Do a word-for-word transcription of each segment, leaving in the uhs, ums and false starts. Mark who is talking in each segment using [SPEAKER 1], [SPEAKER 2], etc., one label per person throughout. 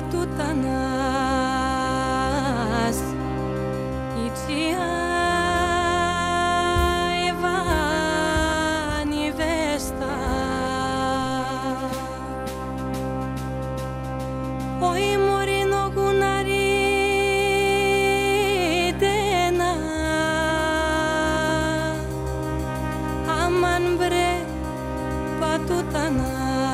[SPEAKER 1] πατούτανας Ιτσιά Ιβάνι Βέστα Οϊ μωρίνο κουναρίτενα Αμάν μπρε πατούτανας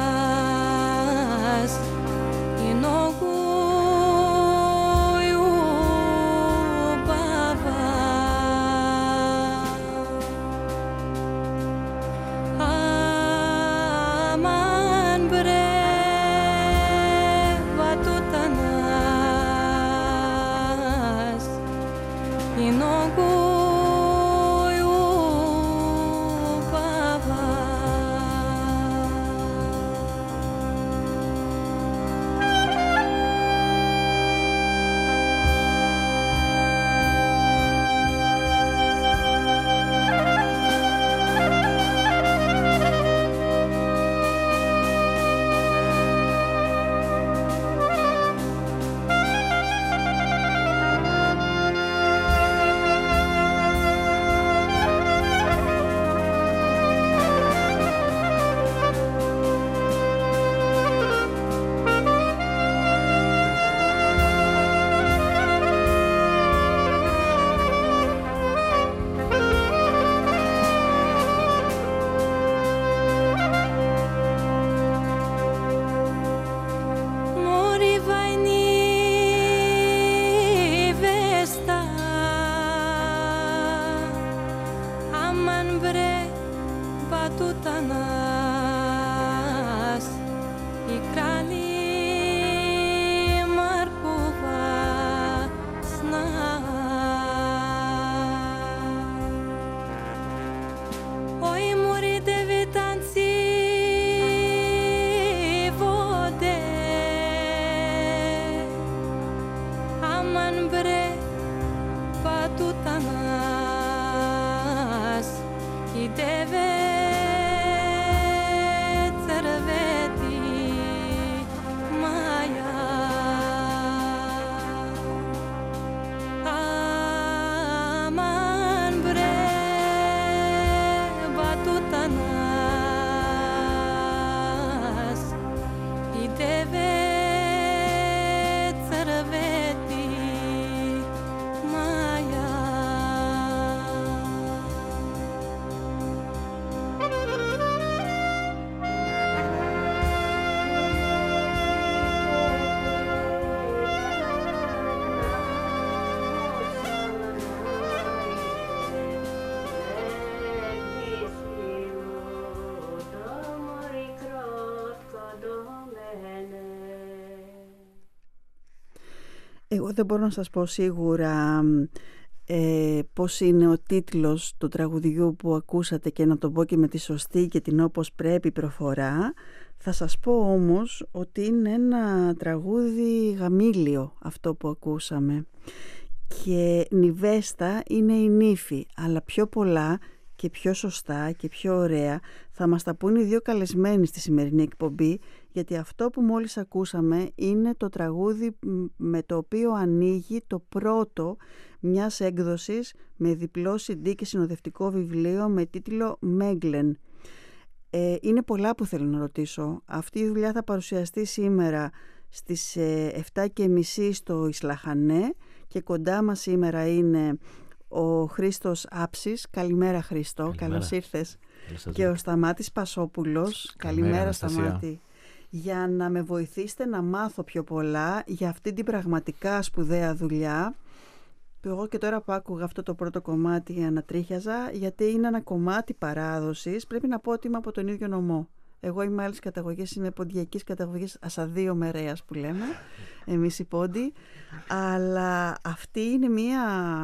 [SPEAKER 2] Εγώ δεν μπορώ να σας πω σίγουρα ε, πώς είναι ο τίτλος του τραγουδιού που ακούσατε και να το πω και με τη σωστή και την όπως πρέπει προφορά. Θα σας πω όμως ότι είναι ένα τραγούδι γαμήλιο αυτό που ακούσαμε. Και Νιβέστα είναι η νύφη, αλλά πιο πολλά και πιο σωστά και πιο ωραία θα μας τα πούν οι δύο καλεσμένοι στη σημερινή εκπομπή, γιατί αυτό που μόλις ακούσαμε είναι το τραγούδι με το οποίο ανοίγει το πρώτο μιας έκδοσης με διπλό σι ντι και συνοδευτικό βιβλίο με τίτλο Μέγκλεν. Ε, είναι πολλά που θέλω να ρωτήσω. Αυτή η δουλειά θα παρουσιαστεί σήμερα στις εφτά και μισή στο Ισλαχανέ και κοντά μας σήμερα είναι ο Χρήστος Άψης. Καλημέρα Χρήστο, καλημέρα. Καλώς ήρθες. Καλώς και ο Σταμάτης Πασόπουλος. Καλημέρα, καλημέρα Σταμάτη. Για να με βοηθήσετε να μάθω πιο πολλά για αυτή την πραγματικά σπουδαία δουλειά που εγώ και τώρα που άκουγα αυτό το πρώτο κομμάτι ανατρίχιαζα, γιατί είναι ένα κομμάτι παράδοσης. Πρέπει να πω ότι είμαι από τον ίδιο νομό. Εγώ είμαι άλλης καταγωγής, είμαι ποντιακής καταγωγής, ασαδείο μερέας που λέμε εμείς οι πόντιοι, αλλά αυτή είναι μια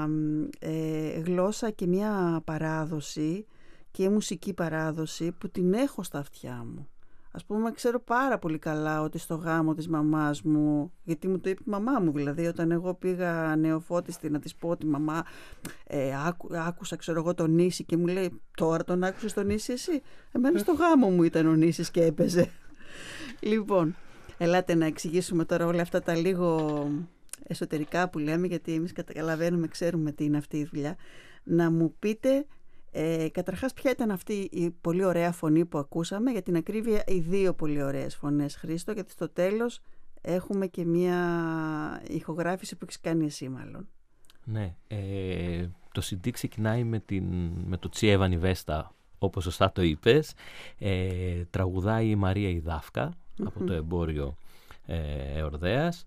[SPEAKER 2] ε, γλώσσα και μια παράδοση και μουσική παράδοση που την έχω στα αυτιά μου. Ας πούμε, ξέρω πάρα πολύ καλά ότι στο γάμο της μαμάς μου, γιατί μου το είπε η μαμά μου, δηλαδή όταν εγώ πήγα νεοφώτιστη να της πω ότι μαμά ε, άκου, άκουσα ξέρω εγώ τον Νήσι και μου λέει τώρα τον άκουσες τον Νήσι εσύ? Εμένα στο γάμο μου ήταν ο Νήσις και έπαιζε. Λοιπόν, Ελάτε να εξηγήσουμε τώρα όλα αυτά τα λίγο εσωτερικά που λέμε, γιατί εμείς καταλαβαίνουμε, ξέρουμε τι είναι αυτή η δουλειά. Να μου πείτε ε, καταρχάς ποια ήταν αυτή η πολύ ωραία φωνή που ακούσαμε, για την ακρίβεια οι δύο πολύ ωραίες φωνές, Χρήστο, γιατί στο τέλος έχουμε και μια ηχογράφηση που έχεις κάνει εσύ μάλλον.
[SPEAKER 3] Ναι, ε, το σι ντι ξεκινάει με, την, με το Τσιέβα Νιβέστα, όπως σωστά το είπες. Ε, τραγουδάει η Μαρία η Δάφκα mm-hmm. από το εμπόριο ε, Εορδέας.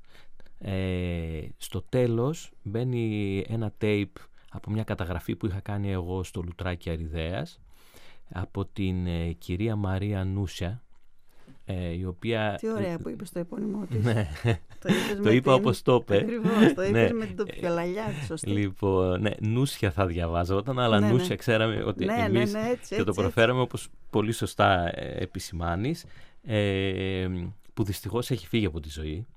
[SPEAKER 3] Ε, στο τέλος μπαίνει ένα tape από μια καταγραφή που είχα κάνει εγώ στο Λουτράκι Αριδέας από την ε, κυρία Μαρία Νούσια, ε, η οποία...
[SPEAKER 2] Τι ωραία που είπες το επώνυμό της.
[SPEAKER 3] Ναι,
[SPEAKER 2] το,
[SPEAKER 3] το είπα την... όπως το είπε.
[SPEAKER 2] Ακριβώς, το είπες με την τοπιολαλιά της, σωστή.
[SPEAKER 3] Λοιπόν, ναι, Νούσια θα διαβάζονταν, αλλά ναι, Νούσια ναι. ξέραμε ότι
[SPEAKER 2] ναι,
[SPEAKER 3] εμείς
[SPEAKER 2] ναι, ναι, έτσι,
[SPEAKER 3] και το
[SPEAKER 2] έτσι,
[SPEAKER 3] προφέραμε έτσι. Όπως πολύ σωστά ε, επισημάνεις, ε, που δυστυχώς έχει φύγει από τη ζωή.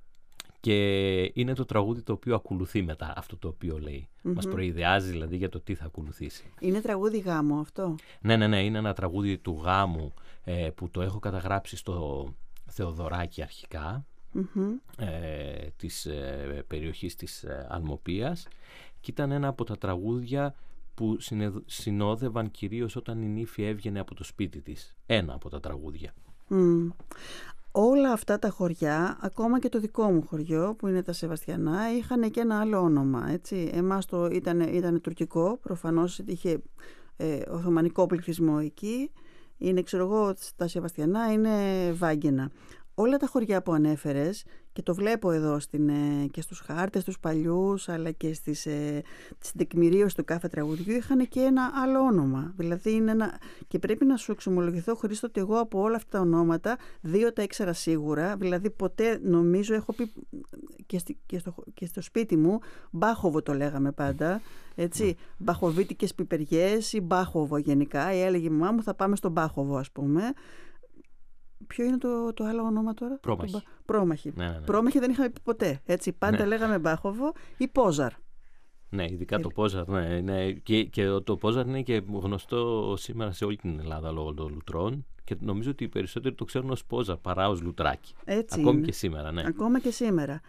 [SPEAKER 3] Και είναι το τραγούδι το οποίο ακολουθεί μετά αυτό το οποίο λέει. Mm-hmm. Μας προειδεάζει δηλαδή για το τι θα ακολουθήσει.
[SPEAKER 2] Είναι τραγούδι γάμου αυτό?
[SPEAKER 3] Ναι, ναι, ναι. Είναι ένα τραγούδι του γάμου ε, που το έχω καταγράψει στο Θεοδωράκι αρχικά, mm-hmm. ε, της ε, περιοχής της ε, Αλμοπίας, και ήταν ένα από τα τραγούδια που συνόδευαν κυρίως όταν η νύφη έβγαινε από το σπίτι της. Ένα από τα τραγούδια.
[SPEAKER 2] Mm. Όλα αυτά τα χωριά, ακόμα και το δικό μου χωριό που είναι τα Σεβαστιανά, είχαν και ένα άλλο όνομα, έτσι. Εμάς το ήταν, ήταν τουρκικό, προφανώς είχε ε, οθωμανικό πληθυσμό εκεί. Είναι, ξέρω εγώ, τα Σεβαστιανά είναι Βάγγενα. Όλα τα χωριά που ανέφερες, και το βλέπω εδώ στην, και στους χάρτες τους παλιούς, αλλά και στις, ε, στην τεκμηρίωση του κάθε τραγουδιού, είχαν και ένα άλλο όνομα. Δηλαδή είναι ένα... Και πρέπει να σου εξομολογηθώ, Χρήστο, ότι εγώ από όλα αυτά τα ονόματα δύο τα ήξερα σίγουρα. Δηλαδή ποτέ, νομίζω, έχω πει και, στη, και, στο, και στο σπίτι μου, Μπάχοβο το λέγαμε πάντα, έτσι, mm. μπαχοβίτικες πιπεριές ή Μπάχοβο γενικά. Ή έλεγε η μαμά μου, θα πάμε στον Μπάχοβο, ας πούμε. Ποιο είναι το, το άλλο όνομα τώρα?
[SPEAKER 3] Πρόμαχη.
[SPEAKER 2] Το, πρόμαχη.
[SPEAKER 3] Ναι, ναι, ναι.
[SPEAKER 2] Πρόμαχη δεν είχαμε πει ποτέ. Έτσι, πάντα ναι. λέγαμε Μπάχοβο ή Πόζαρ.
[SPEAKER 3] Ναι, ειδικά το Πόζαρ. Ναι, ναι. Και, και το Πόζαρ είναι και γνωστό σήμερα σε όλη την Ελλάδα λόγω των λουτρών. Και νομίζω ότι οι περισσότεροι το ξέρουν ως Πόζαρ παρά ως Λουτράκι.
[SPEAKER 2] Έτσι
[SPEAKER 3] Ακόμη
[SPEAKER 2] είναι.
[SPEAKER 3] και σήμερα. Ναι.
[SPEAKER 2] Ακόμα και σήμερα.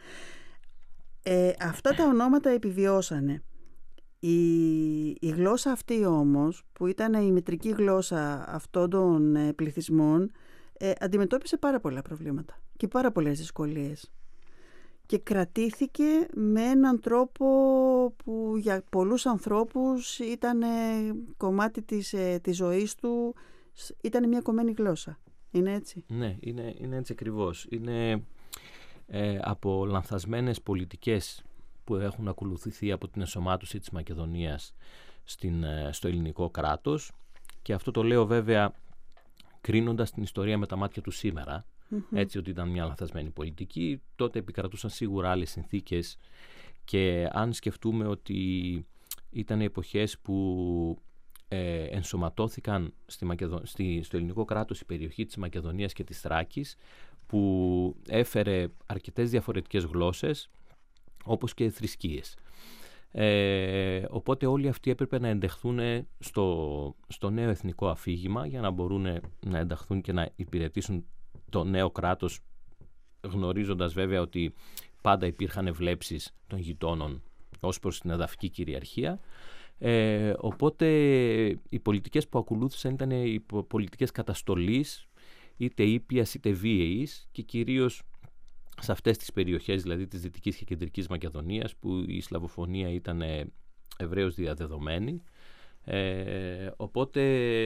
[SPEAKER 2] Ε, αυτά τα ονόματα επιβιώσανε. Η, η γλώσσα αυτή όμως, που ήταν η μητρική γλώσσα αυτών των ε, πληθυσμών, Ε, αντιμετώπισε πάρα πολλά προβλήματα και πάρα πολλές δυσκολίες και κρατήθηκε με έναν τρόπο που για πολλούς ανθρώπους ήταν ε, κομμάτι της, ε, της ζωής του, ήταν μια κομμένη γλώσσα. Είναι έτσι?
[SPEAKER 3] Ναι, είναι, είναι έτσι ακριβώς. Είναι ε, από λανθασμένες πολιτικές που έχουν ακολουθηθεί από την ενσωμάτωση της Μακεδονίας στην, ε, στο ελληνικό κράτος, και αυτό το λέω βέβαια κρίνοντας την ιστορία με τα μάτια του σήμερα, mm-hmm. έτσι, ότι ήταν μια λανθασμένη πολιτική. Τότε επικρατούσαν σίγουρα άλλες συνθήκες, και αν σκεφτούμε ότι ήταν εποχές που ε, ενσωματώθηκαν στη Μακεδο... στη... στο ελληνικό κράτος η περιοχή της Μακεδονίας και της Θράκης, που έφερε αρκετές διαφορετικές γλώσσες όπως και θρησκείες. Ε, οπότε όλοι αυτοί έπρεπε να ενταχθούν στο, στο νέο εθνικό αφήγημα για να μπορούν να ενταχθούν και να υπηρετήσουν το νέο κράτος, γνωρίζοντας βέβαια ότι πάντα υπήρχαν βλέψεις των γειτόνων ως προς την εδαφική κυριαρχία. Ε, οπότε οι πολιτικές που ακολούθησαν ήταν οι πολιτικές καταστολής, είτε ήπιας είτε βίαιης, και κυρίως σε αυτές τις περιοχές, δηλαδή της Δυτικής και Κεντρικής Μακεδονίας, που η σλαβοφωνία ήταν ευρέως διαδεδομένη. Ε, οπότε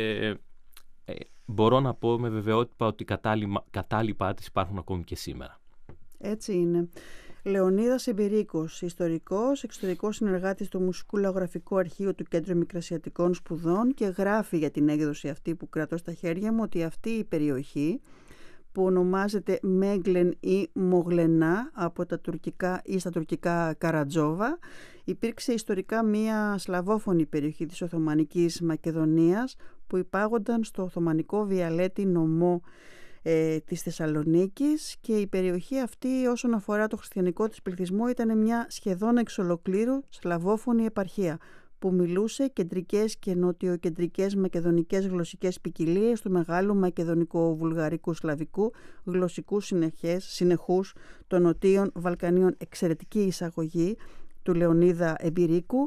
[SPEAKER 3] ε, μπορώ να πω με βεβαιότητα ότι κατάλοιπά της υπάρχουν ακόμη και σήμερα.
[SPEAKER 2] Έτσι είναι. Λεωνίδας Εμπειρίκος, ιστορικός, εξωτερικός συνεργάτης του Μουσικού Λαογραφικού Αρχείου του Κέντρου Μικρασιατικών Σπουδών, και γράφει για την έκδοση αυτή που κρατώ στα χέρια μου ότι αυτή η περιοχή, που ονομάζεται Μέγκλεν ή Μογλενά από τα τουρκικά ή στα τουρκικά Καρατζόβα, υπήρξε ιστορικά μία σλαβόφωνη περιοχή της Οθωμανικής Μακεδονίας που υπάγονταν στο Οθωμανικό Βιαλέτη νομό ε, της Θεσσαλονίκης, και η περιοχή αυτή όσον αφορά το χριστιανικό της πληθυσμό ήταν μια σχεδόν εξ ολοκλήρου σλαβόφωνη επαρχία. που μιλούσε κεντρικές και νοτιοκεντρικές μακεδονικές γλωσσικές ποικιλίες του μεγάλου μακεδονικό-βουλγαρικού σλαβικού γλωσσικού συνεχές, συνεχούς των νοτίων Βαλκανίων. Εξαιρετική εισαγωγή του Λεωνίδα Εμπειρίκου.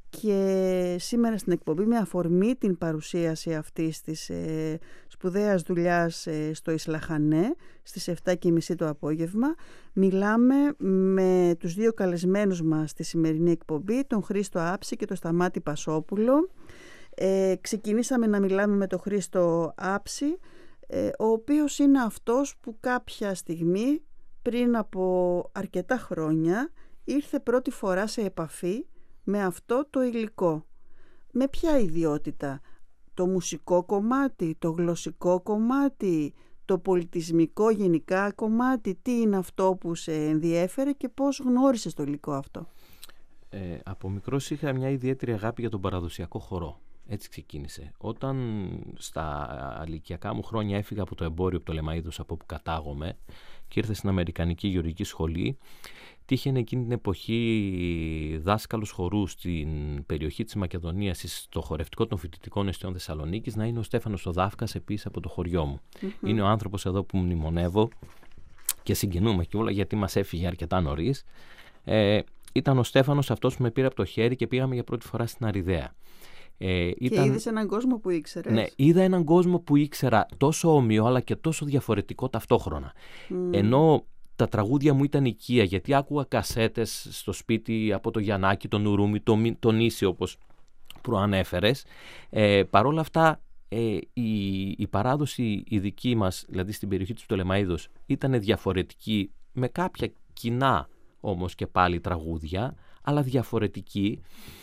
[SPEAKER 2] Και σήμερα στην εκπομπή, με αφορμή την παρουσίαση αυτής της ε, σπουδαίας δουλειάς ε, στο Ισλαχανέ στις επτά και μισή το απόγευμα, μιλάμε με τους δύο καλεσμένους μας στη σημερινή εκπομπή, τον Χρήστο Άψη και τον Σταμάτη Πασόπουλο. Ε, ξεκινήσαμε να μιλάμε με τον Χρήστο Άψη, ε, ο οποίος είναι αυτός που κάποια στιγμή πριν από αρκετά χρόνια ήρθε πρώτη φορά σε επαφή με αυτό το υλικό. Με ποια ιδιότητα? Το μουσικό κομμάτι, το γλωσσικό κομμάτι, το πολιτισμικό γενικά κομμάτι? Τι είναι αυτό που σε ενδιέφερε και πώς γνώρισες το υλικό αυτό?
[SPEAKER 3] Ε, από μικρός είχα μια ιδιαίτερη αγάπη για τον παραδοσιακό χορό. Έτσι ξεκίνησε. Όταν στα ηλικιακά μου χρόνια έφυγα από το εμπόριο, από το Λεμαΐδος, από όπου κατάγομαι, και ήρθα στην Αμερικανική Γεωργική Σχολή, τύχαινε εκείνη την εποχή δάσκαλος χορού στην περιοχή της Μακεδονίας, στο χορευτικό των φοιτητικών εστιών Θεσσαλονίκης, να είναι ο Στέφανος ο Δάφκας, επίσης από το χωριό μου. Mm-hmm. Είναι ο άνθρωπος εδώ που μνημονεύω και συγκινούμε και όλα, γιατί μας έφυγε αρκετά νωρίς. Ε, ήταν ο Στέφανος αυτός που με πήρε από το χέρι και πήγαμε για πρώτη φορά στην Αριδαία. Ε, ήταν...
[SPEAKER 2] Και είδες έναν κόσμο που ήξερες?
[SPEAKER 3] Ναι, είδα έναν κόσμο που ήξερα, τόσο όμοιο αλλά και τόσο διαφορετικό ταυτόχρονα. Mm. Ενώ τα τραγούδια μου ήταν οικία, γιατί άκουγα κασέτες στο σπίτι από το Γιαννάκη, τον Ουρούμι, τον, τον Ίση, όπως προανέφερες. Ε, Παρ' όλα αυτά, ε, η, η παράδοση η δική μας, δηλαδή στην περιοχή του Πτολεμαΐδος, ήταν διαφορετική, με κάποια κοινά όμως και πάλι τραγούδια, αλλά διαφορετική.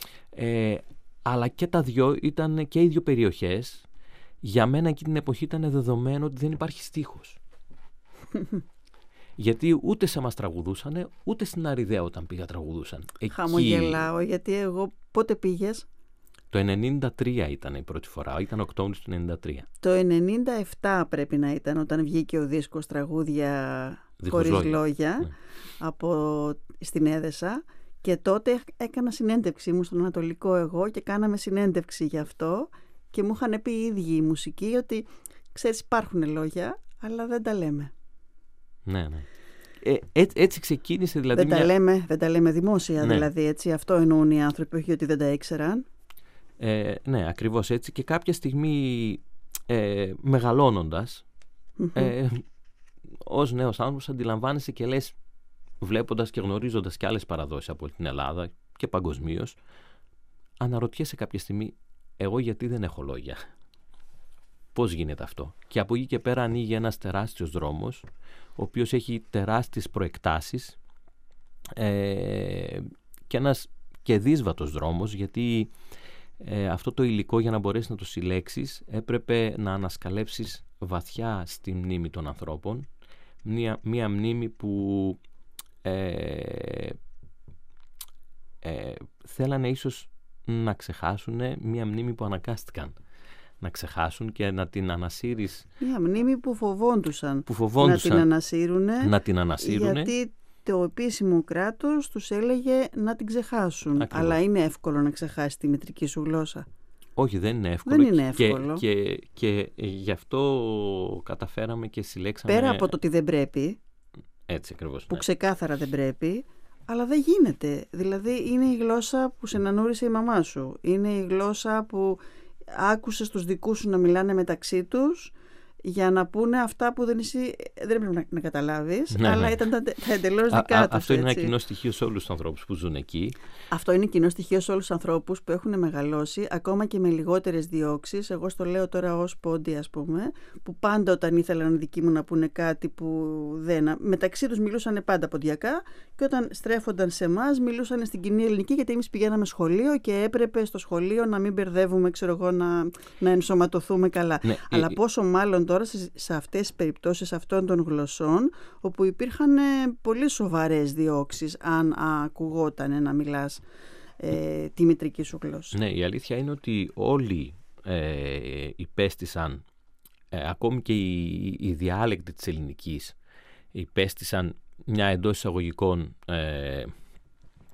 [SPEAKER 3] Ε, αλλά και τα δυο ήταν και οι δύο περιοχές. Για μένα εκείνη την εποχή ήταν δεδομένο ότι δεν υπάρχει στίχος. Γιατί ούτε σε μας τραγουδούσανε, ούτε στην Αριδαία όταν πήγα τραγουδούσαν. Εκεί...
[SPEAKER 2] Χαμογελάω, γιατί εγώ πότε πήγες?
[SPEAKER 3] Το ενενήντα τρία ήταν η πρώτη φορά, ήταν Οκτώβρης του ενενήντα τρία.
[SPEAKER 2] Το ενενήντα επτά πρέπει να ήταν όταν βγήκε ο δίσκος τραγούδια χωρίς λόγια, λόγια ναι. από στην Έδεσα, και τότε έκανα συνέντευξη μου στον Ανατολικό εγώ και κάναμε συνέντευξη γι' αυτό και μου είχαν πει οι ίδιοι οι μουσικοί ότι ξέρεις, υπάρχουν λόγια αλλά δεν τα λέμε.
[SPEAKER 3] Ναι, ναι. Ε, έτσι, έτσι ξεκίνησε δηλαδή.
[SPEAKER 2] Δεν,
[SPEAKER 3] μια...
[SPEAKER 2] τα λέμε, δεν τα λέμε δημόσια, ναι. Δηλαδή έτσι, αυτό εννοούν οι άνθρωποι, όχι ότι δεν τα ήξεραν.
[SPEAKER 3] Ε, ναι, ακριβώς έτσι. Και κάποια στιγμή ε, μεγαλώνοντας, mm-hmm. ε, ως νέος άνθρωπος αντιλαμβάνεσαι και λες, βλέποντας και γνωρίζοντας και άλλες παραδόσεις από την Ελλάδα και παγκοσμίως, αναρωτιέσαι κάποια στιγμή, εγώ γιατί δεν έχω λόγια? Πώς γίνεται αυτό? Και από εκεί και πέρα ανοίγει ένας τεράστιος δρόμος, ο οποίος έχει τεράστιες προεκτάσεις ε, και ένας και δύσβατος δρόμος, γιατί ε, αυτό το υλικό, για να μπορέσεις να το συλλέξεις, έπρεπε να ανασκαλέψεις βαθιά στη μνήμη των ανθρώπων, μία, μία μνήμη που ε, ε, θέλανε ίσως να ξεχάσουν, μία μνήμη που αναγκάστηκαν να ξεχάσουν και να την ανασύρεις.
[SPEAKER 2] Μια μνήμη που φοβόντουσαν,
[SPEAKER 3] που φοβόντουσαν
[SPEAKER 2] να την ανασύρουνε,
[SPEAKER 3] να την ανασύρουνε,
[SPEAKER 2] γιατί το επίσημο κράτος τους έλεγε να την ξεχάσουν. Ακριβώς. Αλλά είναι εύκολο να ξεχάσει τη μητρική σου γλώσσα?
[SPEAKER 3] Όχι, δεν είναι εύκολο.
[SPEAKER 2] Δεν είναι εύκολο.
[SPEAKER 3] Και, και, και γι' αυτό καταφέραμε και συλλέξαμε...
[SPEAKER 2] Πέρα από το ότι δεν πρέπει,
[SPEAKER 3] έτσι ακριβώς,
[SPEAKER 2] που
[SPEAKER 3] ναι.
[SPEAKER 2] ξεκάθαρα δεν πρέπει, αλλά δεν γίνεται. Δηλαδή είναι η γλώσσα που σε ανανούρισε η μαμά σου. Είναι η γλώσσα που άκουσες τους δικούς σου να μιλάνε μεταξύ τους για να πούνε αυτά που δεν, εσύ, δεν πρέπει να, να καταλάβεις, ναι, αλλά ναι. ήταν τα, τα εντελώς δικά
[SPEAKER 3] α, α,
[SPEAKER 2] τους.
[SPEAKER 3] Αυτό είναι
[SPEAKER 2] έτσι.
[SPEAKER 3] ένα κοινό στοιχείο σε όλους τους ανθρώπους που ζουν εκεί.
[SPEAKER 2] Αυτό είναι κοινό στοιχείο σε όλους τους ανθρώπους που έχουν μεγαλώσει, ακόμα και με λιγότερες διώξεις. Εγώ στο λέω τώρα ως πόντι, ας πούμε, που πάντα όταν ήθελαν δικοί μου να πούνε κάτι που δεν... μεταξύ τους μιλούσαν πάντα ποντιακά, και όταν στρέφονταν σε εμάς μιλούσαν στην κοινή ελληνική, γιατί εμείς πηγαίναμε σχολείο και έπρεπε στο σχολείο να μην μπερδεύουμε, ξέρω εγώ, να, να ενσωματωθούμε καλά. Ναι, αλλά ε, πόσο μάλλον τώρα σε, σε αυτές τις περιπτώσεις αυτών των γλωσσών, όπου υπήρχαν ε, πολύ σοβαρές διώξεις αν α, ακουγόταν να μιλάς ε, τη μητρική σου γλώσσα.
[SPEAKER 3] Ναι, η αλήθεια είναι ότι όλοι ε, υπέστησαν, ε, ακόμη και οι, οι διάλεκτοι της ελληνικής, υπέστησαν μια εντός εισαγωγικών ε,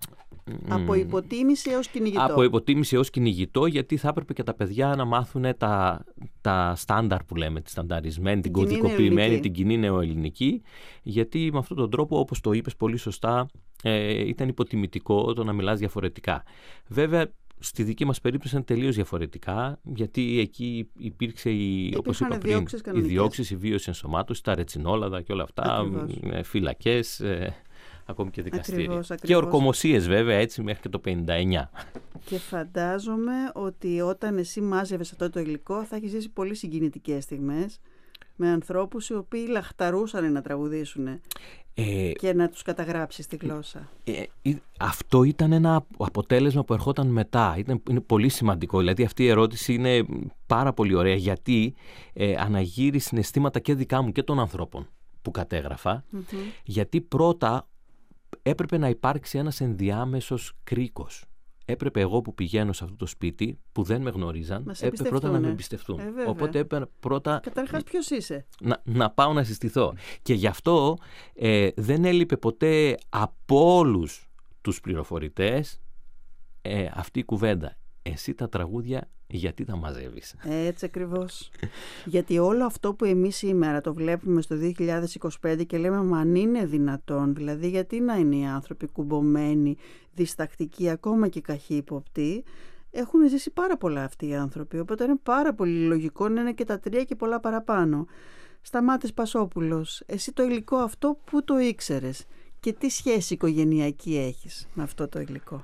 [SPEAKER 2] Από υποτίμηση έως κυνηγητό.
[SPEAKER 3] Από υποτίμηση έως κυνηγητό, γιατί θα έπρεπε και τα παιδιά να μάθουν τα, τα στάνταρ που λέμε, τη στανταρισμένη, την, την κωδικοποιημένη, την κοινή νεοελληνική, γιατί με αυτόν τον τρόπο, όπως το είπες πολύ σωστά, ε, ήταν υποτιμητικό το να μιλάς διαφορετικά. Βέβαια, στη δική μας περίπτωση είναι τελείως διαφορετικά, γιατί εκεί υπήρξε, η, όπως είπα πριν, οι διώξεις, η βίωση ενσωμάτωση, τα ρετσινόλαδα και όλα αυτά, φυλακές, ε, ακόμη και δικαστήρια. Ακριβώς, ακριβώς. Και ορκομοσίες βέβαια, έτσι μέχρι και το πενήντα εννιά.
[SPEAKER 2] Και φαντάζομαι ότι όταν εσύ μάζευες αυτό το υλικό θα έχεις ζήσει πολύ συγκινητικές στιγμές με ανθρώπους οι οποίοι λαχταρούσαν να τραγουδήσουν ε, και να τους καταγράψεις στη γλώσσα.
[SPEAKER 3] Ε, ε, αυτό ήταν ένα αποτέλεσμα που ερχόταν μετά. Ήταν, είναι πολύ σημαντικό. Δηλαδή αυτή η ερώτηση είναι πάρα πολύ ωραία, γιατί ε, αναγείρει συναισθήματα και δικά μου και των ανθρώπων που κατέγραφα, mm-hmm. γιατί πρώτα έπρεπε να υπάρξει ένας ενδιάμεσος κρίκος. Έπρεπε εγώ που πηγαίνω σε αυτό το σπίτι, που δεν με γνωρίζαν, έπρεπε πρώτα να με εμπιστευτούν. Ε, Οπότε έπρεπε πρώτα...
[SPEAKER 2] Καταρχάς ποιος είσαι.
[SPEAKER 3] Να, να πάω να συστηθώ. Και γι' αυτό ε, δεν έλειπε ποτέ από όλους τους πληροφορητές ε, αυτή η κουβέντα. Εσύ τα τραγούδια γιατί τα μαζεύεις.
[SPEAKER 2] Έτσι ακριβώς. Γιατί όλο αυτό που εμείς σήμερα το βλέπουμε στο δύο χιλιάδες είκοσι πέντε και λέμε μα αν είναι δυνατόν, δηλαδή γιατί να είναι οι άνθρωποι κουμπωμένοι, διστακτικοί, ακόμα και καχύποπτοι, έχουν ζήσει πάρα πολλά αυτοί οι άνθρωποι, οπότε είναι πάρα πολύ λογικό να είναι και τα τρία και πολλά παραπάνω. Σταμάτης Πασόπουλος, εσύ το υλικό αυτό που το ήξερες και τι σχέση οικογενειακή έχεις με αυτό το υλικό?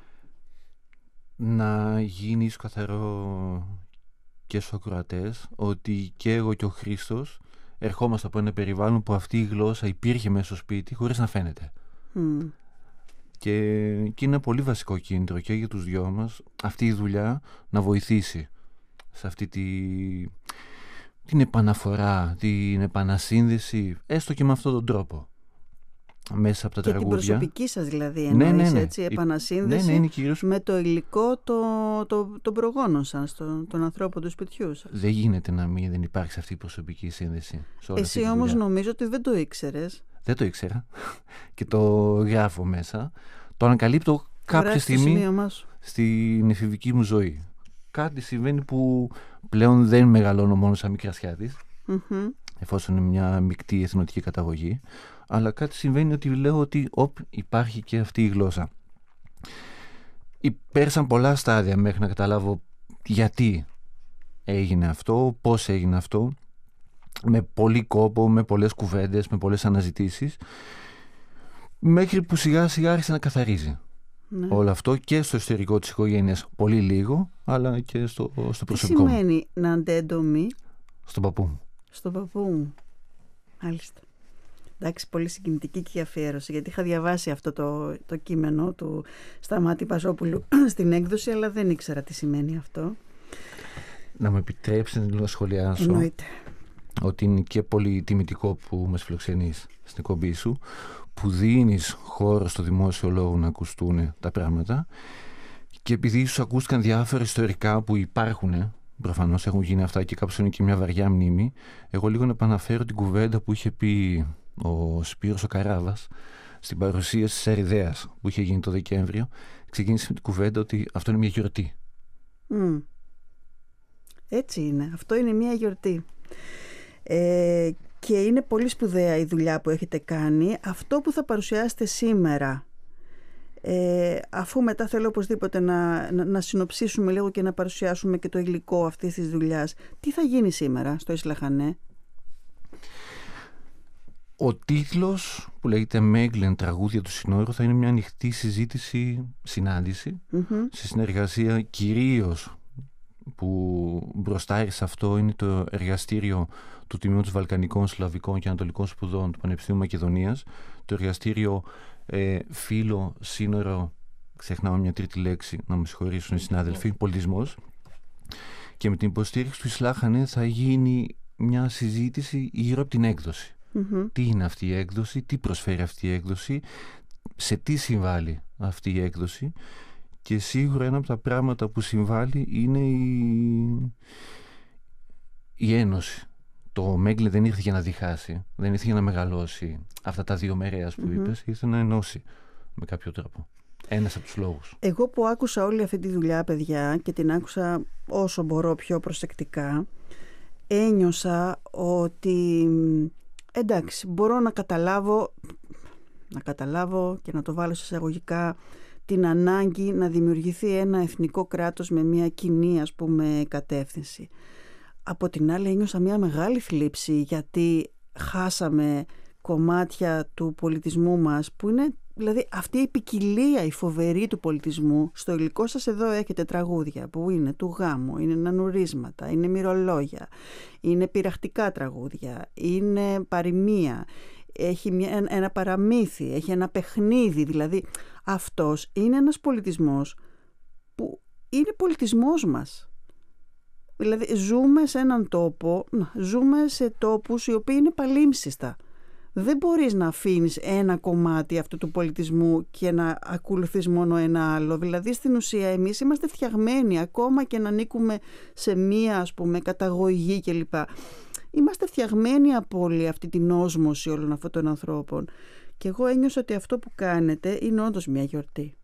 [SPEAKER 4] Να γίνει καθαρό και στους ακροατές ότι και εγώ και ο Χρήστος ερχόμαστε από ένα περιβάλλον που αυτή η γλώσσα υπήρχε μέσα στο σπίτι χωρίς να φαίνεται. Mm. Και, και είναι πολύ βασικό κίνητρο και για τους δυο μας αυτή η δουλειά να βοηθήσει σε αυτή τη, την επαναφορά, την επανασύνδεση, έστω και με αυτόν τον τρόπο. Μέσα από τα
[SPEAKER 2] και
[SPEAKER 4] τραγούδια.
[SPEAKER 2] Την προσωπική σας δηλαδή εννοείς, ναι, ναι, ναι. έτσι, επανασύνδεση
[SPEAKER 4] ναι, ναι, κυρίως... με
[SPEAKER 2] το υλικό το, το, των προγόνων σας, το, των ανθρώπων του σπιτιού σας.
[SPEAKER 4] Δεν γίνεται να μην δεν υπάρξει αυτή η προσωπική σύνδεση.
[SPEAKER 2] Εσύ όμως νομίζω ότι δεν το ήξερες.
[SPEAKER 4] Δεν το ήξερα και το γράφω μέσα. Το ανακαλύπτω κάποια στιγμή στην εφηβική μου ζωή. Κάτι συμβαίνει που πλέον δεν μεγαλώνω μόνο σαν μικρασιάτης, mm-hmm. εφόσον είναι μια μεικτή εθνοτική καταγωγή, αλλά κάτι συμβαίνει ότι λέω ότι οπ, υπάρχει και αυτή η γλώσσα. Πέρασαν πολλά στάδια μέχρι να καταλάβω γιατί έγινε αυτό, πώς έγινε αυτό, με πολύ κόπο, με πολλές κουβέντες, με πολλές αναζητήσεις, μέχρι που σιγά σιγά άρχισε να καθαρίζει. Ναι. Όλο αυτό και στο εσωτερικό της οικογένειας πολύ λίγο, αλλά και στο, στο προσωπικό μου.
[SPEAKER 2] Τι σημαίνει να αντέντομη?
[SPEAKER 4] Στον παππού μου.
[SPEAKER 2] Στον παππού μου. Μάλιστα. Εντάξει, πολύ συγκινητική και η αφιέρωση, γιατί είχα διαβάσει αυτό το, το κείμενο του Σταμάτη Πασόπουλου στην έκδοση, αλλά δεν ήξερα τι σημαίνει αυτό.
[SPEAKER 4] Να μου επιτρέψετε να σχολιάσω.
[SPEAKER 2] Εννοείται.
[SPEAKER 4] Ότι είναι και πολύ τιμητικό που μας φιλοξενείς στην εκπομπή σου, που δίνεις χώρο στο δημόσιο λόγο να ακουστούν τα πράγματα, και επειδή ίσως ακούστηκαν διάφορα ιστορικά που υπάρχουν, προφανώς έχουν γίνει αυτά και κάπως είναι και μια βαριά μνήμη, εγώ λίγο να επαναφέρω την κουβέντα που είχε πει ο Σπύρος ο Καράβας στην παρουσίαση της Αριδέας που είχε γίνει το Δεκέμβριο. Ξεκίνησε με την κουβέντα ότι αυτό είναι μια γιορτή.
[SPEAKER 2] Mm. Έτσι είναι, αυτό είναι μια γιορτή. Ε, και είναι πολύ σπουδαία η δουλειά που έχετε κάνει. Αυτό που θα παρουσιάσετε σήμερα, ε, αφού μετά θέλω οπωσδήποτε να, να, να συνοψίσουμε λίγο και να παρουσιάσουμε και το υλικό αυτής της δουλειάς, τι θα γίνει σήμερα στο Ισλαχανέ?
[SPEAKER 4] Ο τίτλος που λέγεται Μέγκλεν τραγούδια του Συνόρου θα είναι μια ανοιχτή συζήτηση, συνάντηση, mm-hmm. σε συνεργασία κυρίως που μπροστά σε αυτό είναι το εργαστήριο του Τμήματος Βαλκανικών, Σλαβικών και Ανατολικών Σπουδών του Πανεπιστημίου Μακεδονίας, το εργαστήριο ε, φύλο, σύνορο, ξεχνάω μια τρίτη λέξη, να με συγχωρήσουν οι συνάδελφοι, πολιτισμός, και με την υποστήριξη του Ισλάχανε θα γίνει μια συζήτηση γύρω από την έκδοση. Mm-hmm. Τι είναι αυτή η έκδοση, τι προσφέρει αυτή η έκδοση, σε τι συμβάλλει αυτή η έκδοση. Και σίγουρα ένα από τα πράγματα που συμβάλλει είναι η, η ένωση. Το Μέγκλε δεν ήρθε για να διχάσει, δεν ήρθε για να μεγαλώσει αυτά τα δύο μερέας που mm-hmm. είπες, ήρθε να ενώσει με κάποιο τρόπο. ένας από τους λόγους.
[SPEAKER 2] Εγώ που άκουσα όλη αυτή τη δουλειά, παιδιά, και την άκουσα όσο μπορώ πιο προσεκτικά, ένιωσα ότι εντάξει, μπορώ να καταλάβω, να καταλάβω και να το βάλω σε εισαγωγικά την ανάγκη να δημιουργηθεί ένα εθνικό κράτος με μια κοινή, ας πούμε, κατεύθυνση. Από την άλλη ένιωσα μια μεγάλη θλίψη γιατί χάσαμε κομμάτια του πολιτισμού μας που είναι, δηλαδή αυτή η ποικιλία, η φοβερή του πολιτισμού. Στο υλικό σας εδώ έχετε τραγούδια που είναι του γάμου, είναι νανουρίσματα, είναι μυρολόγια, είναι πειραχτικά τραγούδια, είναι παροιμία, έχει μια, ένα παραμύθι, έχει ένα παιχνίδι. Δηλαδή αυτός είναι ένας πολιτισμός που είναι πολιτισμός μας. Δηλαδή ζούμε σε έναν τόπο, ζούμε σε τόπους οι οποίοι είναι παλίμσιστα. Δεν μπορείς να αφήνεις ένα κομμάτι αυτού του πολιτισμού και να ακολουθείς μόνο ένα άλλο. Δηλαδή στην ουσία εμείς είμαστε φτιαγμένοι, ακόμα και να ανήκουμε σε μία, ας πούμε, καταγωγή κλπ. Είμαστε φτιαγμένοι από όλη αυτή την όσμωση όλων αυτών των ανθρώπων. Και εγώ ένιωσα ότι αυτό που κάνετε είναι όντως μια γιορτή.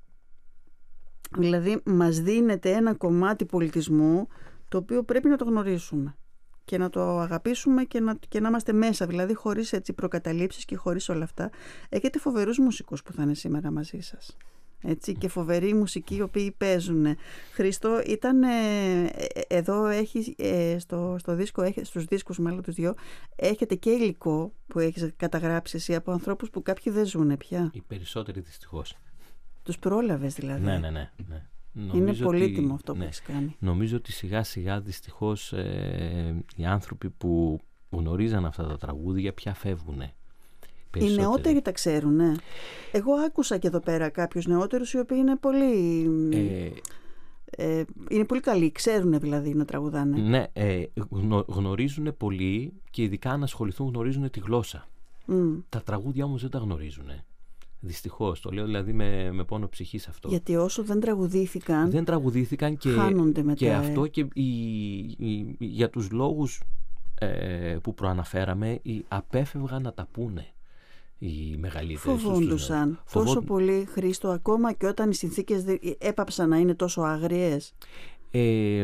[SPEAKER 2] Δηλαδή μας δίνεται ένα κομμάτι πολιτισμού το οποίο πρέπει να το γνωρίσουμε και να το αγαπήσουμε και να, και να είμαστε μέσα, δηλαδή χωρίς έτσι προκαταλήψεις και χωρίς όλα αυτά. Έχετε φοβερούς μουσικούς που θα είναι σήμερα μαζί σας. Έτσι, και φοβεροί μουσικοί οι οποίοι παίζουν. Χρήστο, ήταν ε, εδώ έχει, ε, στο, στο δίσκο, έχει, στους δίσκους μάλλον τους δυο, έχετε και υλικό που έχεις καταγράψει εσύ από ανθρώπους που κάποιοι δεν ζουν πια.
[SPEAKER 3] Οι περισσότεροι δυστυχώς.
[SPEAKER 2] Τους πρόλαβες δηλαδή.
[SPEAKER 3] Ναι, ναι, ναι, ναι.
[SPEAKER 2] Είναι πολύτιμο
[SPEAKER 3] ότι,
[SPEAKER 2] αυτό που
[SPEAKER 3] ναι,
[SPEAKER 2] έχεις κάνει.
[SPEAKER 3] Νομίζω ότι σιγά σιγά δυστυχώς ε, οι άνθρωποι που γνωρίζαν αυτά τα τραγούδια πια φεύγουν.
[SPEAKER 2] Οι νεότεροι τα ξέρουν, ναι. Εγώ άκουσα και εδώ πέρα κάποιους νεότερους οι οποίοι είναι πολύ, ε, ε, είναι πολύ καλοί, ξέρουν δηλαδή να τραγουδάνε.
[SPEAKER 3] Ναι, ε, γνω, γνωρίζουν πολύ και ειδικά αν ασχοληθούν γνωρίζουν τη γλώσσα. Mm. Τα τραγούδια όμως δεν τα γνωρίζουν. Δυστυχώς, το λέω δηλαδή με, με πόνο ψυχής αυτό.
[SPEAKER 2] Γιατί όσο δεν τραγουδήθηκαν,
[SPEAKER 3] δεν τραγουδήθηκαν και,
[SPEAKER 2] χάνονται μετά,
[SPEAKER 3] και αυτό
[SPEAKER 2] ε.
[SPEAKER 3] και η, η, για τους λόγους ε, που προαναφέραμε, οι, απέφευγαν να τα πούνε οι μεγαλύτεροι.
[SPEAKER 2] Φοβόντουσαν
[SPEAKER 3] Φοβό...
[SPEAKER 2] τόσο πολύ, Χρήστο, ακόμα και όταν οι συνθήκες έπαψαν να είναι τόσο άγριες.
[SPEAKER 3] Ε,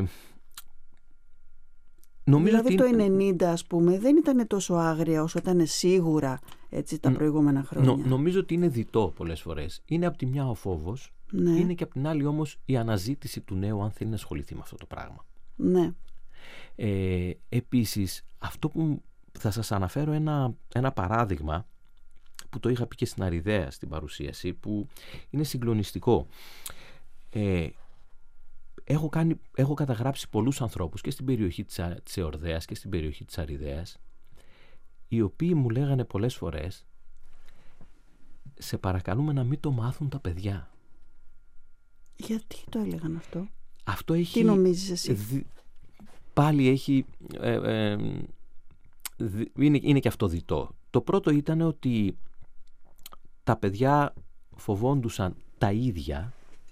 [SPEAKER 3] νομίζω
[SPEAKER 2] δηλαδή
[SPEAKER 3] ότι...
[SPEAKER 2] το ενενήντα, ας πούμε, δεν ήταν τόσο άγρια όσο ήταν σίγουρα έτσι, τα προηγούμενα χρόνια.
[SPEAKER 3] Νο, νομίζω ότι είναι διτό πολλές φορές. Είναι από τη μια ο φόβος, ναι. Είναι και από την άλλη όμως η αναζήτηση του νέου αν θέλει να ασχοληθεί με αυτό το πράγμα.
[SPEAKER 2] Ναι.
[SPEAKER 3] Ε, επίσης, αυτό που θα σας αναφέρω ένα, ένα παράδειγμα που το είχα πει και στην Αριδαία στην παρουσίαση, που είναι συγκλονιστικό. Ε, έχω, κάνει, έχω καταγράψει πολλούς ανθρώπους και στην περιοχή της, της Εορδαίας και στην περιοχή της Αριδαίας, οι οποίοι μου λέγανε πολλές φορές, σε παρακαλούμε να μην το μάθουν τα παιδιά.
[SPEAKER 2] Γιατί το έλεγαν αυτό?
[SPEAKER 3] Αυτό έχει...
[SPEAKER 2] Τι νομίζεις εσύ?
[SPEAKER 3] Δι, πάλι έχει... Ε, ε, δι, είναι, είναι και αυτό διτό. Το πρώτο ήταν ότι τα παιδιά φοβόντουσαν τα ίδια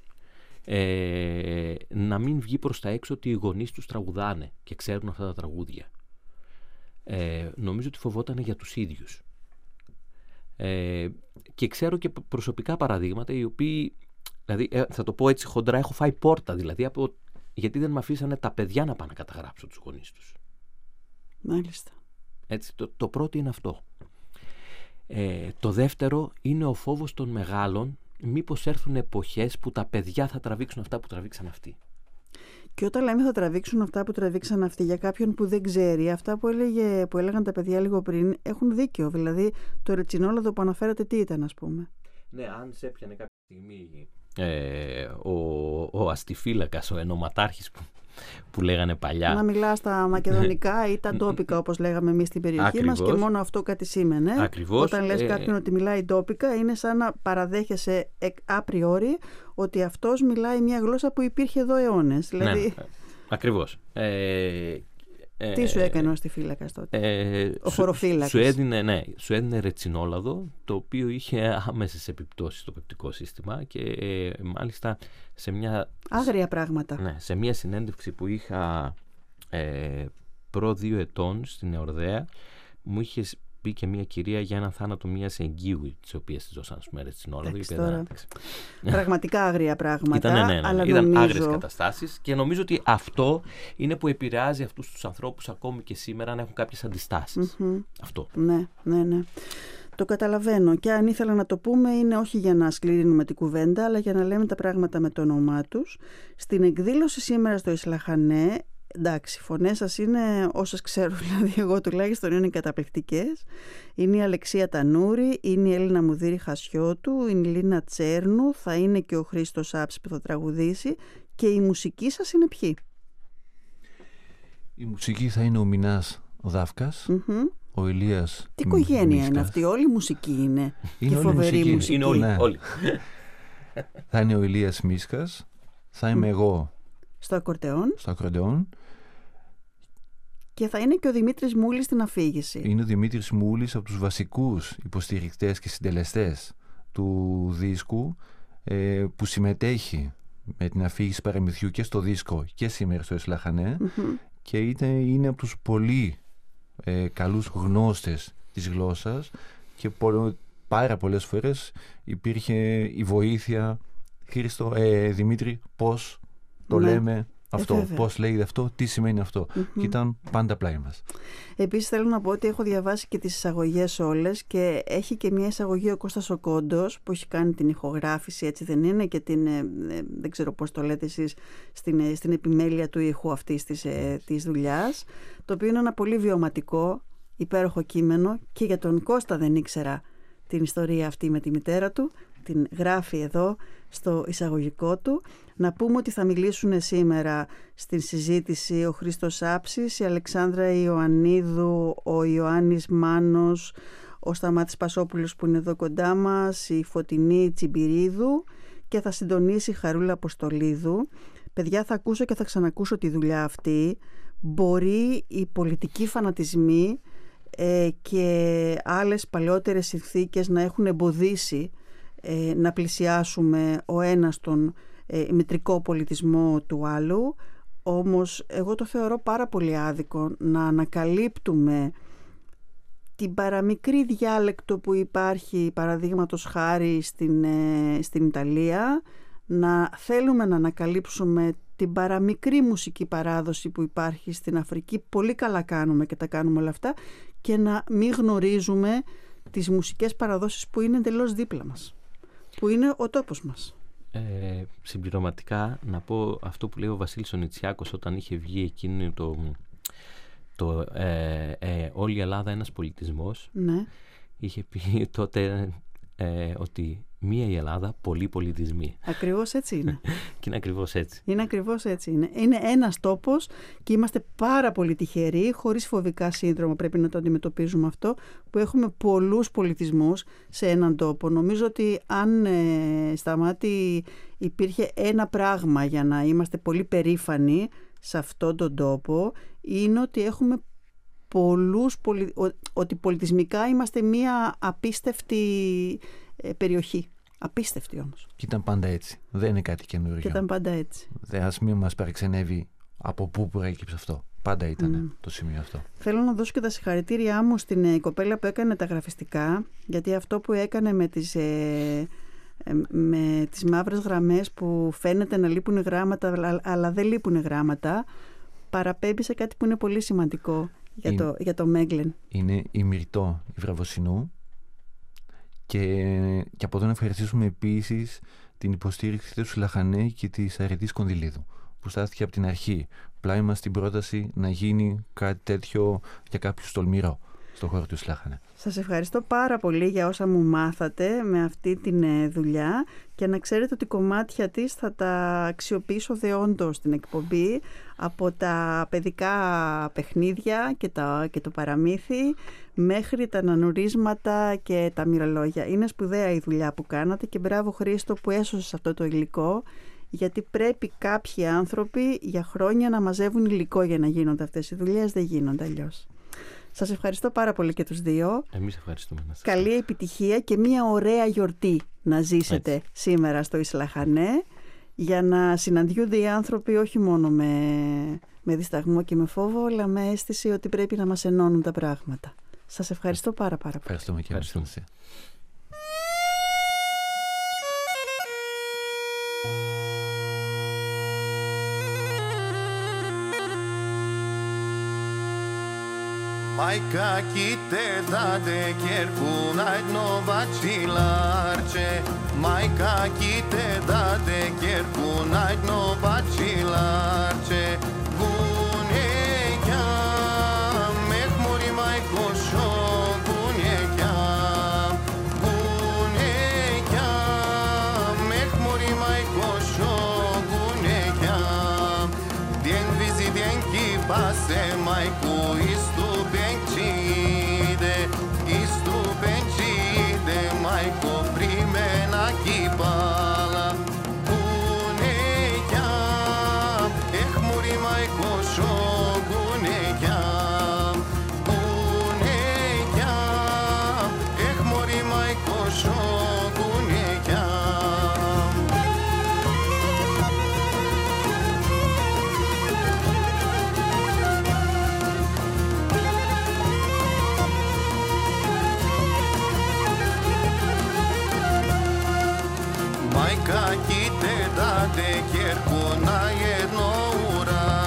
[SPEAKER 3] ε, να μην βγει προς τα έξω ότι οι γονείς τους τραγουδάνε και ξέρουν αυτά τα τραγούδια. Ε, νομίζω ότι φοβόταν για τους ίδιους. Ε, και ξέρω και προσωπικά παραδείγματα οι οποίοι, δηλαδή ε, θα το πω έτσι χοντρά, έχω φάει πόρτα δηλαδή από, γιατί δεν με αφήσανε τα παιδιά να πάνε να καταγράψω τους γονείς τους.
[SPEAKER 2] Μάλιστα.
[SPEAKER 3] Έτσι, το, το πρώτο είναι αυτό. Ε, το δεύτερο είναι ο φόβος των μεγάλων, μήπως έρθουν εποχές που τα παιδιά θα τραβήξουν αυτά που τραβήξαν αυτοί.
[SPEAKER 2] Και όταν λέμε θα τραβήξουν αυτά που τραβήξαν αυτοί, για κάποιον που δεν ξέρει, αυτά που, έλεγε, που έλεγαν τα παιδιά λίγο πριν έχουν δίκιο. Δηλαδή το ρετσινόλαδο που αναφέρατε τι ήταν, ας πούμε?
[SPEAKER 3] Ναι, αν σε έπιανε κάποια στιγμή ε, ο, ο αστιφύλακας, ο ενωματάρχης που, που λέγανε παλιά.
[SPEAKER 2] Να μιλά στα μακεδονικά ή τα ντόπικα, όπως λέγαμε εμείς στην περιοχή
[SPEAKER 3] Ακριβώς.
[SPEAKER 2] μας, και μόνο αυτό κάτι σήμαινε.
[SPEAKER 3] Ακριβώς.
[SPEAKER 2] Όταν λες
[SPEAKER 3] ε... κάποιον
[SPEAKER 2] ότι μιλάει ντόπικα, είναι σαν να παραδέχεσαι απριόρι ότι αυτός μιλάει μια γλώσσα που υπήρχε εδώ αιώνες. Δηλαδή...
[SPEAKER 3] Ναι, ακριβώς. Ε,
[SPEAKER 2] ε, Τι σου έκανε ο αστιφύλακας τότε?
[SPEAKER 3] Ε,
[SPEAKER 2] ο χωροφύλακας.
[SPEAKER 3] Σου έδινε, ναι, σου έδινε ρετσινόλαδο, το οποίο είχε άμεσες επιπτώσεις στο πεπτικό σύστημα και ε, μάλιστα σε μια...
[SPEAKER 2] Άγρια πράγματα.
[SPEAKER 3] Ναι, σε μια συνέντευξη που είχα ε, προ δύο ετών στην Εορδαία, μου είχε μπήκε μια κυρία για έναν θάνατο μιας εγγύου, τις οποίες τις δώσαν στις μέρες της Νόλαδο.
[SPEAKER 2] Πραγματικά άγρια πράγματα.
[SPEAKER 3] Ήταν, ναι, ναι,
[SPEAKER 2] αλλά
[SPEAKER 3] ήταν
[SPEAKER 2] νομίζω...
[SPEAKER 3] άγριες καταστάσεις και νομίζω ότι αυτό είναι που επηρεάζει αυτούς τους ανθρώπους ακόμη και σήμερα να έχουν κάποιες αντιστάσεις. Mm-hmm. Αυτό.
[SPEAKER 2] Ναι, ναι, ναι. Το καταλαβαίνω και αν ήθελα να το πούμε είναι όχι για να σκληρύνουμε την κουβέντα, αλλά για να λέμε τα πράγματα με το όνομά τους. Στην εκδήλωση σήμερα στο Ισλαχανέ, εντάξει, οι φωνές σας είναι, όσες ξέρω δηλαδή εγώ τουλάχιστον, είναι καταπληκτικές. Είναι η Αλεξία Τανούρη, είναι η Έλληνα Μουδήρη Χασιώτου, είναι η Λίνα Τσέρνου, θα είναι και ο Χρήστος Άψης που θα τραγουδήσει. Και η μουσική σας είναι ποιοι?
[SPEAKER 4] Η μουσική θα είναι ο Μινάς ο Δάφκας,
[SPEAKER 2] mm-hmm.
[SPEAKER 4] ο Ηλίας.
[SPEAKER 2] Τι οικογένεια Μίσκας. Είναι αυτή, όλη η μουσική είναι.
[SPEAKER 4] Είναι
[SPEAKER 2] και φοβερή μουσική. μουσική.
[SPEAKER 3] Είναι όλοι.
[SPEAKER 4] Ναι.
[SPEAKER 3] όλοι.
[SPEAKER 4] Θα είναι ο Ηλίας Μίσκας, θα είμαι mm. εγώ
[SPEAKER 2] στο ακορντεόν.
[SPEAKER 4] στο ακορντεόν.
[SPEAKER 2] Και θα είναι και ο Δημήτρης Μούλης στην αφήγηση.
[SPEAKER 4] Είναι ο Δημήτρης Μούλης από τους βασικούς υποστηρικτές και συντελεστές του δίσκου, ε, που συμμετέχει με την αφήγηση παραμυθιού και στο δίσκο και σήμερα στο Ισλαχανέ, mm-hmm. και είτε είναι από τους πολύ ε, καλούς γνώστες της γλώσσας και πο, πάρα πολλές φορές υπήρχε η βοήθεια. Χρήστο, ε, Δημήτρη, πώς το ναι. λέμε αυτό, ε, πώς λέγεται αυτό, τι σημαίνει αυτό. Mm-hmm. Και ήταν πάντα πλάι μας.
[SPEAKER 2] Επίσης θέλω να πω ότι έχω διαβάσει και τις εισαγωγές όλες και έχει και μια εισαγωγή ο Κώστας ο Κόντος που έχει κάνει την ηχογράφηση, έτσι δεν είναι, και την, ε, δεν ξέρω πώς το λέτε εσείς, στην, ε, στην επιμέλεια του ήχου αυτής της, ε, της δουλειάς, το οποίο είναι ένα πολύ βιωματικό, υπέροχο κείμενο, και για τον Κώστα δεν ήξερα την ιστορία αυτή με τη μητέρα του, την γράφει εδώ στο εισαγωγικό του. Να πούμε ότι θα μιλήσουν σήμερα στην συζήτηση ο Χρήστος Άψης, η Αλεξάνδρα Ιωαννίδου, ο Ιωάννης Μάνος, ο Σταμάτης Πασόπουλος που είναι εδώ κοντά μας, η Φωτεινή Τσιμπηρίδου, και θα συντονίσει η Χαρούλα Αποστολίδου. Παιδιά, θα ακούσω και θα ξανακούσω τη δουλειά αυτή. Μπορεί οι πολιτικοί φανατισμοί ε, και άλλες παλαιότερες συνθήκες να έχουν εμποδίσει ε, να πλησιάσουμε ο ένας τον ε, μετρικό πολιτισμό του άλλου, όμως εγώ το θεωρώ πάρα πολύ άδικο να ανακαλύπτουμε την παραμικρή διάλεκτο που υπάρχει, παραδείγματος χάρη στην, ε, στην Ιταλία, να θέλουμε να ανακαλύψουμε την παραμικρή μουσική παράδοση που υπάρχει στην Αφρική. Πολύ καλά κάνουμε και τα κάνουμε όλα αυτά, και να μην γνωρίζουμε τις μουσικές παραδόσεις που είναι εντελώς δίπλα μας, που είναι ο τόπος μας.
[SPEAKER 3] Ε, συμπληρωματικά να πω αυτό που λέει ο Βασίλης ο Νητσιάκος όταν είχε βγει εκείνο το, το ε, ε, όλη η Ελλάδα ένας πολιτισμός.
[SPEAKER 2] Ναι.
[SPEAKER 3] Είχε πει τότε ε, ότι μία η Ελλάδα, πολλοί πολιτισμοί.
[SPEAKER 2] Ακριβώς έτσι είναι.
[SPEAKER 3] Και είναι ακριβώς έτσι.
[SPEAKER 2] Είναι ακριβώς έτσι είναι. Είναι ένας τόπος και είμαστε πάρα πολύ τυχεροί, χωρίς φοβικά σύνδρομο πρέπει να το αντιμετωπίζουμε αυτό, που έχουμε πολλούς πολιτισμούς σε έναν τόπο. Νομίζω ότι αν ε, Σταμάτη υπήρχε ένα πράγμα για να είμαστε πολύ περήφανοι σε αυτόν τον τόπο, είναι ότι έχουμε πολλούς, πολι... ότι πολιτισμικά είμαστε μία απίστευτη ε, περιοχή. Απίστευτη όμως.
[SPEAKER 4] Και ήταν πάντα έτσι. Δεν είναι κάτι καινούργιο.
[SPEAKER 2] Και ήταν πάντα έτσι.
[SPEAKER 4] Ας μην μας παρεξενεύει από πού προέκυψε αυτό. Πάντα ήταν mm. το σημείο αυτό.
[SPEAKER 2] Θέλω να δώσω και τα συγχαρητήριά μου στην ε, κοπέλα που έκανε τα γραφιστικά, γιατί αυτό που έκανε με τις, ε, ε, με τις μαύρες γραμμές που φαίνεται να λείπουν γράμματα, αλλά, αλλά δεν λείπουν γράμματα, παραπέμπει σε κάτι που είναι πολύ σημαντικό για, είναι, το, για το Μέγκλεν.
[SPEAKER 4] Είναι η Μυρτώ η Βραβοσυνού. Και, και από εδώ να ευχαριστήσουμε επίσης την υποστήριξη του Ισλαχανέ και της Αρετής Κονδυλίδου, που στάθηκε από την αρχή πλάι μας στην πρόταση να γίνει κάτι τέτοιο για κάποιους τολμηρό στον χώρο του Ισλαχανέ.
[SPEAKER 2] Σας ευχαριστώ πάρα πολύ για όσα μου μάθατε με αυτή τη δουλειά, και να ξέρετε ότι κομμάτια της θα τα αξιοποιήσω δεόντως στην εκπομπή, από τα παιδικά παιχνίδια και, τα, και το παραμύθι μέχρι τα ανανουρίσματα και τα μυρολόγια. Είναι σπουδαία η δουλειά που κάνατε και μπράβο Χρήστο που έσωσες αυτό το υλικό, γιατί πρέπει κάποιοι άνθρωποι για χρόνια να μαζεύουν υλικό για να γίνονται αυτές οι δουλειές, δεν γίνονται αλλιώς. Σας ευχαριστώ πάρα πολύ και τους δύο.
[SPEAKER 3] Εμείς ευχαριστούμε. Να σας
[SPEAKER 2] Καλή επιτυχία και μια ωραία γιορτή να ζήσετε έτσι σήμερα στο Ισλαχανέ, για να συναντιούνται οι άνθρωποι όχι μόνο με, με δισταγμό και με φόβο, αλλά με αίσθηση ότι πρέπει να μας ενώνουν τα πράγματα. Σας ευχαριστώ πάρα πάρα πολύ.
[SPEAKER 4] Ευχαριστούμε και εμείς.
[SPEAKER 5] Majka ki te dade kjer punajt no bačilarče. Majka ki te dade kjer punajt no bačilarče. Gunekam, eh mori majko šo, gunekam. Gunekam, eh mori majko šo, gunekam. Djen vizi djen ki pase majku istu Bencide, istupencide, majko primena kipala. Gunekam, eh muri majko šo, gunekam. Gunekam, eh muri majko šo, gunekam. Majka ki te dade kjer kuna jedno ura.